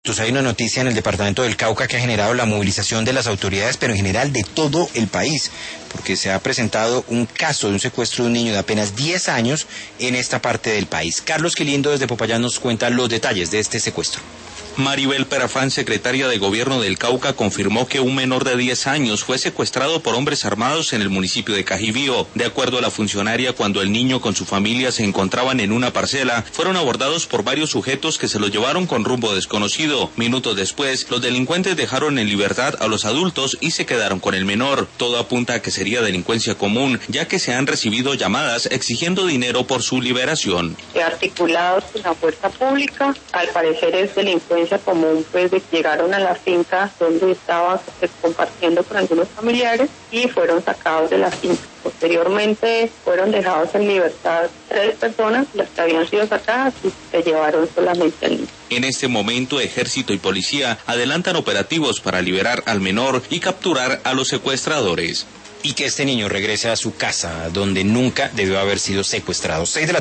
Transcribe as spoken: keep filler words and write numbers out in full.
Entonces hay una noticia en el departamento del Cauca que ha generado la movilización de las autoridades, pero en general de todo el país, porque se ha presentado un caso de un secuestro de un niño de apenas diez años en esta parte del país. Carlos Quilindo desde Popayán nos cuenta los detalles de este secuestro. Maribel Perafán, secretaria de Gobierno del Cauca, confirmó que un menor de diez años fue secuestrado por hombres armados en el municipio de Cajibío. De acuerdo a la funcionaria, cuando el niño con su familia se encontraban en una parcela, fueron abordados por varios sujetos que se lo llevaron con rumbo desconocido. Minutos después, los delincuentes dejaron en libertad a los adultos y se quedaron con el menor. Todo apunta a que sería delincuencia común, ya que se han recibido llamadas exigiendo dinero por su liberación. Articulados con la fuerza pública, al parecer es delincuencia común, pues de que llegaron a la finca donde estaba pues, compartiendo con algunos familiares y fueron sacados de la finca. Posteriormente fueron dejados en libertad tres personas, las que habían sido sacadas, y se llevaron solamente al niño. En este momento, Ejército y Policía adelantan operativos para liberar al menor y capturar a los secuestradores. Y que este niño regrese a su casa, donde nunca debió haber sido secuestrado. Seis de la